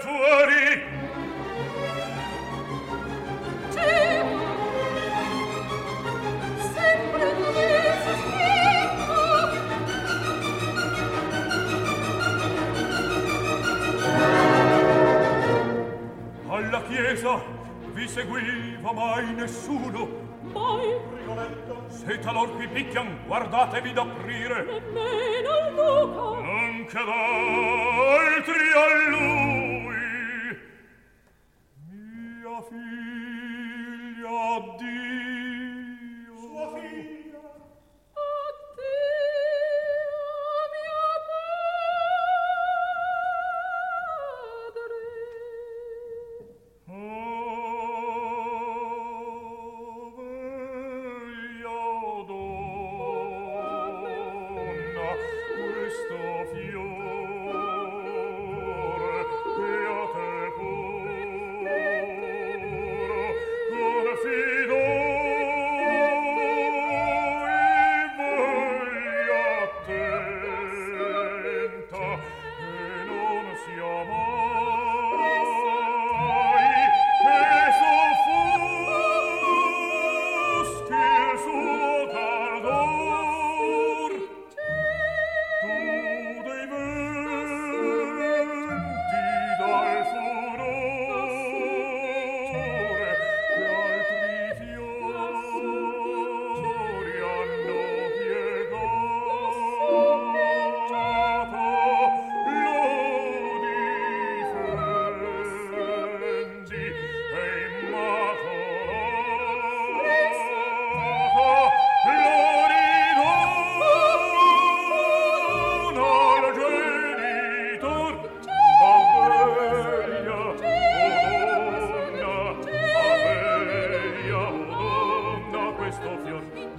fuori. Sempre dove sospetto. Alla chiesa vi seguiva mai nessuno. Mai. Rigoletto, se talor vi picchian, guardatevi d'aprire. Nemmeno il duca. Non che d'altri a lui. Mia figlia, addio. Sua figlia. Addio, mio padre. Donna, questo fiore che a te puro confido e voglia attenta e non sia mai che s'offuschi il suo cardor. Tu dei venti dal furore che altri fiori hanno piegato, lo difendi e immacolato lo ridona al genitor. Abbeia, o donna, questo fior